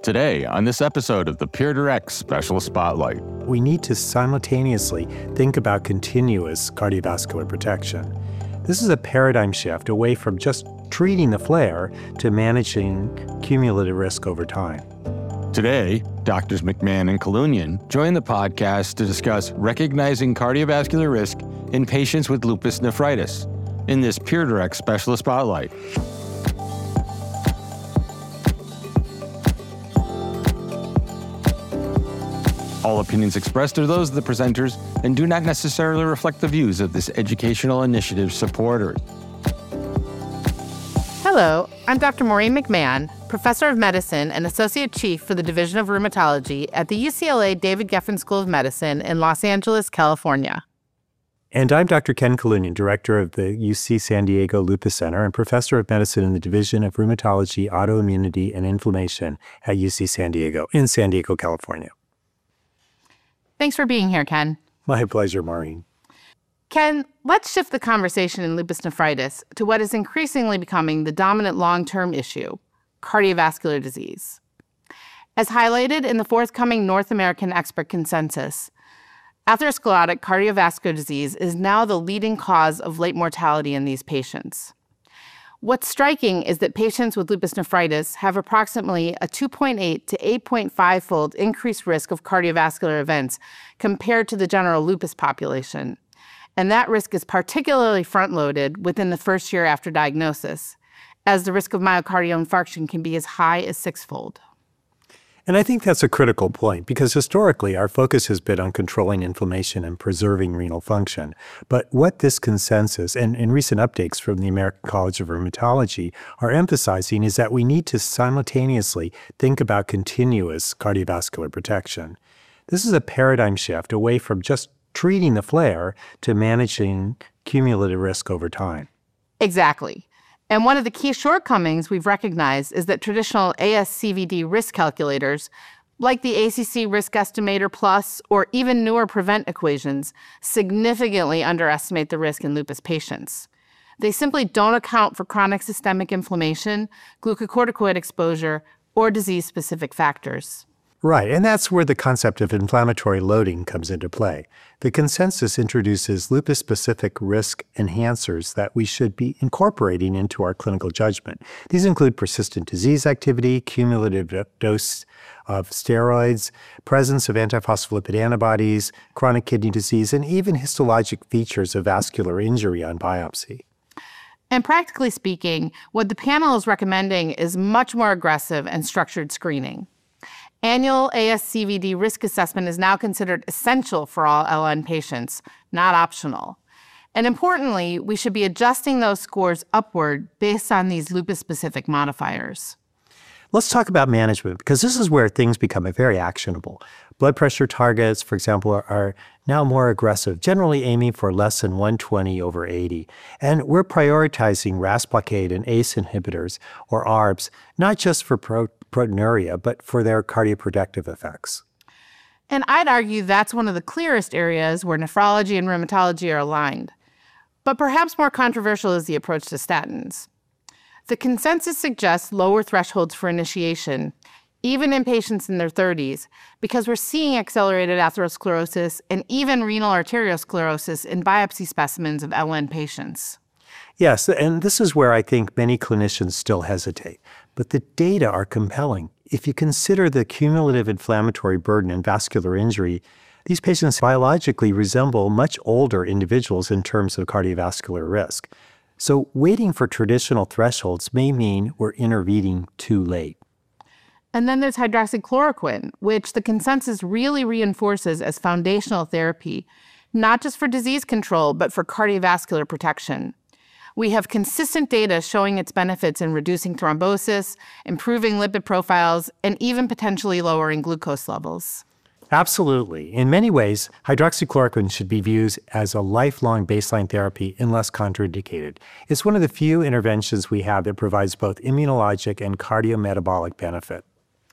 Today, on this episode of the PeerDirect Special Spotlight. We need to simultaneously think about continuous cardiovascular protection. This is a paradigm shift away from just treating the flare to managing cumulative risk over time. Today, Doctors McMahon and Kalunian join the podcast to discuss recognizing cardiovascular risk in patients with lupus nephritis in this PeerDirect Special Spotlight. All opinions expressed are those of the presenters and do not necessarily reflect the views of this educational initiative's supporters. Hello, I'm Dr. Maureen McMahon, Professor of Medicine and Associate Chief for the Division of Rheumatology at the UCLA David Geffen School of Medicine in Los Angeles, California. And I'm Dr. Ken Kalunian, Director of the UC San Diego Lupus Center and Professor of Medicine in the Division of Rheumatology, Autoimmunity, and Inflammation at UC San Diego in San Diego, California. Thanks for being here, Ken. My pleasure, Maureen. Ken, let's shift the conversation in lupus nephritis to what is increasingly becoming the dominant long-term issue, cardiovascular disease. As highlighted in the forthcoming North American expert consensus, atherosclerotic cardiovascular disease is now the leading cause of late mortality in these patients. What's striking is that patients with lupus nephritis have approximately a 2.8 to 8.5-fold increased risk of cardiovascular events compared to the general lupus population. And that risk is particularly front-loaded within the first year after diagnosis, as the risk of myocardial infarction can be as high as 6-fold. And I think that's a critical point because historically our focus has been on controlling inflammation and preserving renal function. But what this consensus and recent updates from the American College of Rheumatology are emphasizing is that we need to simultaneously think about continuous cardiovascular protection. This is a paradigm shift away from just treating the flare to managing cumulative risk over time. Exactly. And one of the key shortcomings we've recognized is that traditional ASCVD risk calculators, like the ACC Risk Estimator Plus or even newer PREVENT equations, significantly underestimate the risk in lupus patients. They simply don't account for chronic systemic inflammation, glucocorticoid exposure, or disease-specific factors. Right, and that's where the concept of inflammatory loading comes into play. The consensus introduces lupus-specific risk enhancers that we should be incorporating into our clinical judgment. These include persistent disease activity, cumulative dose of steroids, presence of antiphospholipid antibodies, chronic kidney disease, and even histologic features of vascular injury on biopsy. And practically speaking, what the panel is recommending is much more aggressive and structured screening. Annual ASCVD risk assessment is now considered essential for all LN patients, not optional. And importantly, we should be adjusting those scores upward based on these lupus-specific modifiers. Let's talk about management, because this is where things become very actionable. Blood pressure targets, for example, are now more aggressive, generally aiming for less than 120/80. And we're prioritizing RAS blockade and ACE inhibitors, or ARBs, not just for proteinuria, but for their cardioprotective effects. And I'd argue that's one of the clearest areas where nephrology and rheumatology are aligned. But perhaps more controversial is the approach to statins. The consensus suggests lower thresholds for initiation, even in patients in their 30s, because we're seeing accelerated atherosclerosis and even renal arteriosclerosis in biopsy specimens of LN patients. Yes, and this is where I think many clinicians still hesitate. But the data are compelling. If you consider the cumulative inflammatory burden and vascular injury, these patients biologically resemble much older individuals in terms of cardiovascular risk. So waiting for traditional thresholds may mean we're intervening too late. And then there's hydroxychloroquine, which the consensus really reinforces as foundational therapy, not just for disease control, but for cardiovascular protection. We have consistent data showing its benefits in reducing thrombosis, improving lipid profiles, and even potentially lowering glucose levels. Absolutely. In many ways, hydroxychloroquine should be viewed as a lifelong baseline therapy unless contraindicated. It's one of the few interventions we have that provides both immunologic and cardiometabolic benefit.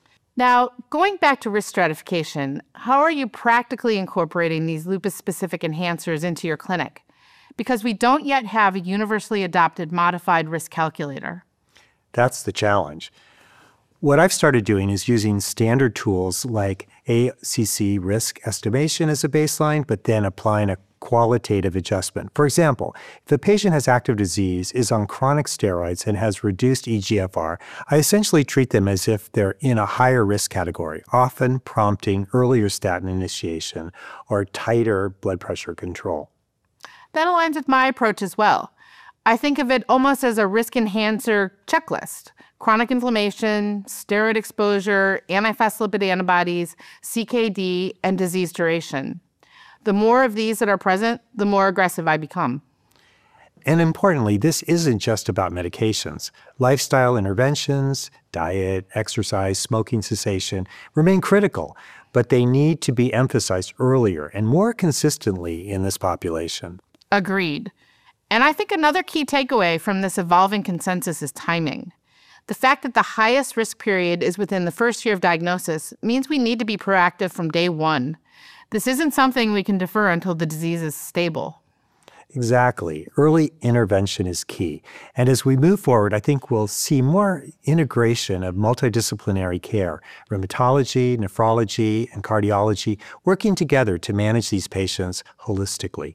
Now, going back to risk stratification, how are you practically incorporating these lupus-specific enhancers into your clinic? Because we don't yet have a universally adopted modified risk calculator. That's the challenge. What I've started doing is using standard tools like ACC risk estimation as a baseline, but then applying a qualitative adjustment. For example, if a patient has active disease, is on chronic steroids, and has reduced eGFR, I essentially treat them as if they're in a higher risk category, often prompting earlier statin initiation or tighter blood pressure control. That aligns with my approach as well. I think of it almost as a risk enhancer checklist. Chronic inflammation, steroid exposure, antiphospholipid antibodies, CKD, and disease duration. The more of these that are present, the more aggressive I become. And importantly, this isn't just about medications. Lifestyle interventions, diet, exercise, smoking cessation remain critical, but they need to be emphasized earlier and more consistently in this population. Agreed. And I think another key takeaway from this evolving consensus is timing. The fact that the highest risk period is within the first year of diagnosis means we need to be proactive from day one. This isn't something we can defer until the disease is stable. Exactly. Early intervention is key. And as we move forward, I think we'll see more integration of multidisciplinary care, rheumatology, nephrology, and cardiology working together to manage these patients holistically.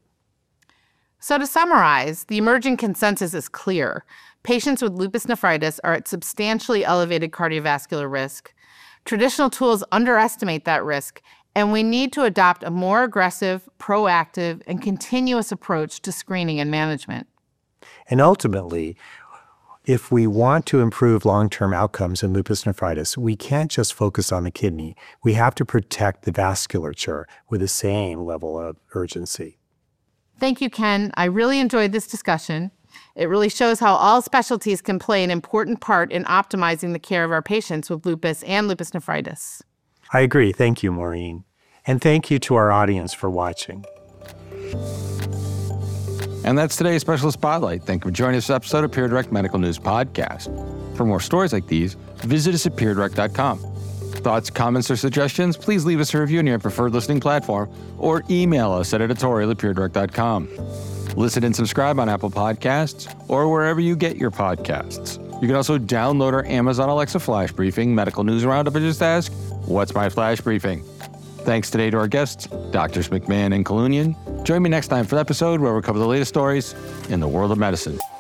So to summarize, the emerging consensus is clear. Patients with lupus nephritis are at substantially elevated cardiovascular risk. Traditional tools underestimate that risk, and we need to adopt a more aggressive, proactive, and continuous approach to screening and management. And ultimately, if we want to improve long-term outcomes in lupus nephritis, we can't just focus on the kidney. We have to protect the vasculature with the same level of urgency. Thank you, Ken. I really enjoyed this discussion. It really shows how all specialties can play an important part in optimizing the care of our patients with lupus and lupus nephritis. I agree. Thank you, Maureen. And thank you to our audience for watching. And that's today's Special Spotlight. Thank you for joining this episode of PeerDirect Medical News Podcast. For more stories like these, visit us at peerdirect.com. Thoughts, comments, or suggestions, please leave us a review on your preferred listening platform or email us at editorial@peerdirect.com. Listen and subscribe on Apple Podcasts or wherever you get your podcasts. You can also download our Amazon Alexa Flash Briefing Medical News Roundup and just ask, "What's my Flash Briefing?" Thanks today to our guests, Drs. McMahon and Kalunian. Join me next time for the episode where we'll cover the latest stories in the world of medicine.